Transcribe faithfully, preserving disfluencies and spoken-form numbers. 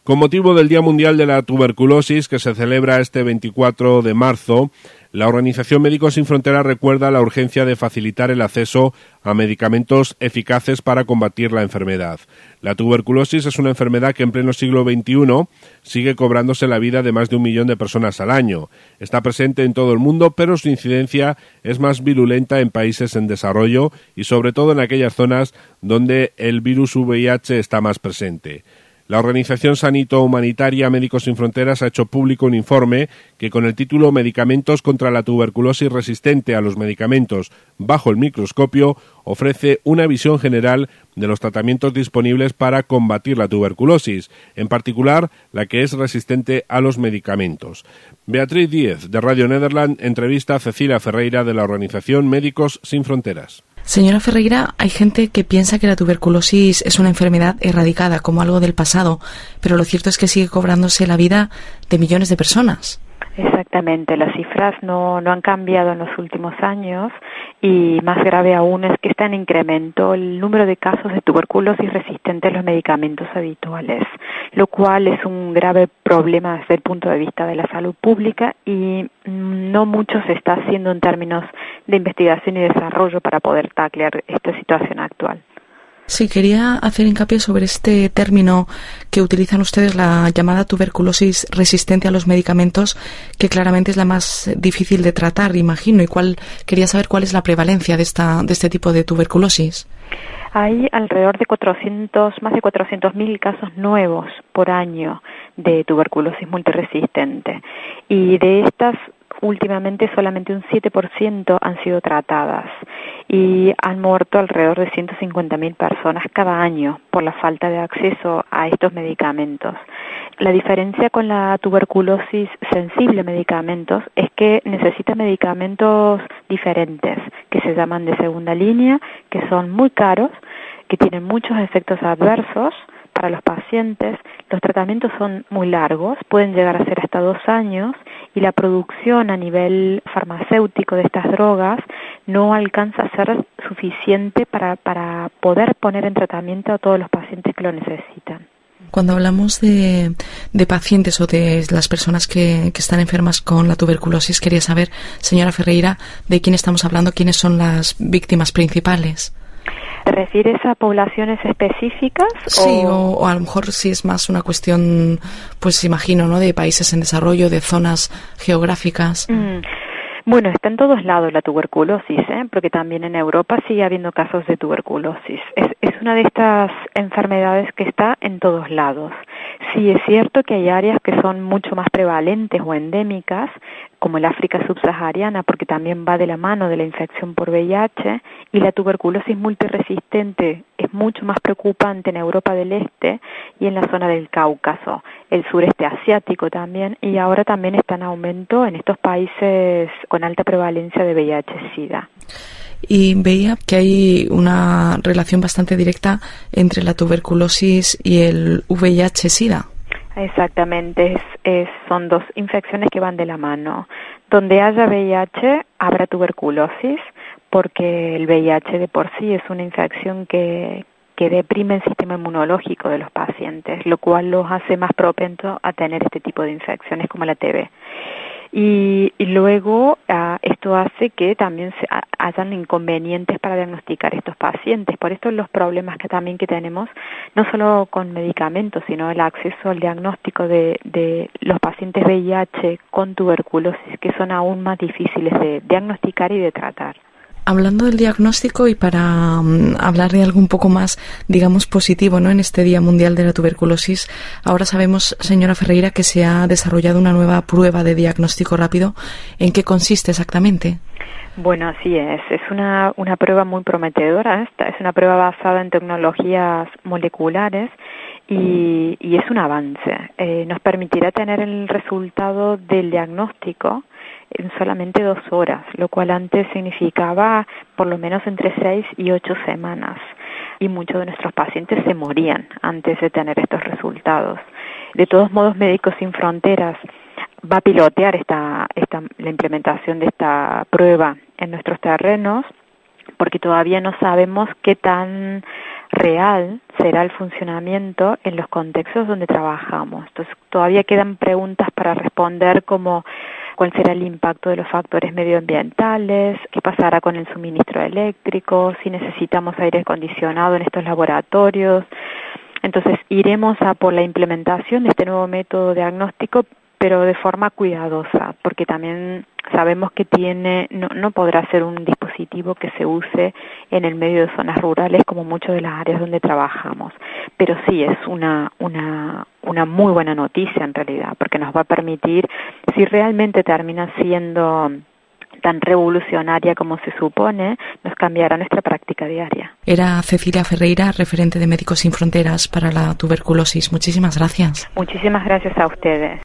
Con motivo del Día Mundial de la Tuberculosis, que se celebra este veinticuatro de marzo, la Organización Médicos Sin Fronteras recuerda la urgencia de facilitar el acceso a medicamentos eficaces para combatir la enfermedad. La tuberculosis es una enfermedad que en pleno siglo veintiuno sigue cobrándose la vida de más de un millón de personas al año. Está presente en todo el mundo, pero su incidencia es más virulenta en países en desarrollo y sobre todo en aquellas zonas donde el virus V I H está más presente. La Organización Sanito-Humanitaria Médicos Sin Fronteras ha hecho público un informe que, con el título Medicamentos contra la tuberculosis resistente a los medicamentos bajo el microscopio, ofrece una visión general de los tratamientos disponibles para combatir la tuberculosis, en particular la que es resistente a los medicamentos. Beatriz Díez, de Radio Nederland, entrevista a Cecilia Ferreira, de la Organización Médicos Sin Fronteras. Señora Ferreira, hay gente que piensa que la tuberculosis es una enfermedad erradicada, como algo del pasado, pero lo cierto es que sigue cobrándose la vida de millones de personas. Exactamente, las cifras no, no han cambiado en los últimos años y más grave aún es que está en incremento el número de casos de tuberculosis resistente a los medicamentos habituales, lo cual es un grave problema desde el punto de vista de la salud pública y no mucho se está haciendo en términos de investigación y desarrollo para poder taclear esta situación actual. Sí, quería hacer hincapié sobre este término que utilizan ustedes, la llamada tuberculosis resistente a los medicamentos, que claramente es la más difícil de tratar, imagino, y cuál quería saber cuál es la prevalencia de esta de este tipo de tuberculosis. Hay alrededor de cuatrocientos, más de cuatrocientos mil casos nuevos por año de tuberculosis multiresistente, y de estas últimamente solamente un siete por ciento han sido tratadas y han muerto alrededor de ciento cincuenta mil personas cada año por la falta de acceso a estos medicamentos. La diferencia con la tuberculosis sensible a medicamentos es que necesita medicamentos diferentes, que se llaman de segunda línea, que son muy caros, que tienen muchos efectos adversos para los pacientes. Los tratamientos son muy largos, pueden llegar a ser hasta dos años, y la producción a nivel farmacéutico de estas drogas no alcanza a ser suficiente para, para poder poner en tratamiento a todos los pacientes que lo necesitan. Cuando hablamos de, de pacientes o de las personas que, que están enfermas con la tuberculosis, quería saber, señora Ferreira, de quién estamos hablando, quiénes son las víctimas principales. ¿Te refieres a poblaciones específicas? Sí, o, o a lo mejor sí es más una cuestión, pues imagino, ¿no?, de países en desarrollo, de zonas geográficas. Mm. Bueno, está en todos lados la tuberculosis, ¿eh? Porque también en Europa sigue habiendo casos de tuberculosis. Es, es una de estas enfermedades que está en todos lados. Sí, es cierto que hay áreas que son mucho más prevalentes o endémicas, como el África subsahariana, porque también va de la mano de la infección por V I H, y la tuberculosis multiresistente es mucho más preocupante en Europa del Este y en la zona del Cáucaso, el sureste asiático también, y ahora también está en aumento en estos países con alta prevalencia de V I H-Sida. Y veía que hay una relación bastante directa entre la tuberculosis y el V I H-Sida. Exactamente, es, es, son dos infecciones que van de la mano. Donde haya V I H, habrá tuberculosis, porque el V I H de por sí es una infección que, que deprime el sistema inmunológico de los pacientes, lo cual los hace más propensos a tener este tipo de infecciones como la T B. Y, y luego uh, esto hace que también se, uh, hayan inconvenientes para diagnosticar estos pacientes. Por esto los problemas que también que tenemos, no solo con medicamentos, sino el acceso al diagnóstico de, de los pacientes V I H con tuberculosis, que son aún más difíciles de diagnosticar y de tratar. Hablando del diagnóstico y para um, hablar de algo un poco más, digamos, positivo, ¿no?, en este Día Mundial de la Tuberculosis, ahora sabemos, señora Ferreira, que se ha desarrollado una nueva prueba de diagnóstico rápido. ¿En qué consiste exactamente? Bueno, así es. Es una, una prueba muy prometedora. Esta es una prueba basada en tecnologías moleculares y, y es un avance. Eh, nos permitirá tener el resultado del diagnóstico en solamente dos horas, lo cual antes significaba por lo menos entre seis y ocho semanas. Y muchos de nuestros pacientes se morían antes de tener estos resultados. De todos modos, Médicos Sin Fronteras va a pilotear esta, esta, la implementación de esta prueba en nuestros terrenos, porque todavía no sabemos qué tan real será el funcionamiento en los contextos donde trabajamos. Entonces, todavía quedan preguntas para responder, como cuál será el impacto de los factores medioambientales, qué pasará con el suministro eléctrico, si necesitamos aire acondicionado en estos laboratorios. Entonces, iremos a por la implementación de este nuevo método diagnóstico, pero de forma cuidadosa, porque también sabemos que tiene no, no podrá ser un dispositivo que se use en el medio de zonas rurales como muchas de las áreas donde trabajamos. Pero sí es una, una, una muy buena noticia en realidad, porque nos va a permitir, si realmente termina siendo tan revolucionaria como se supone, nos cambiará nuestra práctica diaria. Era Cecilia Ferreira, referente de Médicos Sin Fronteras para la tuberculosis. Muchísimas gracias. Muchísimas gracias a ustedes.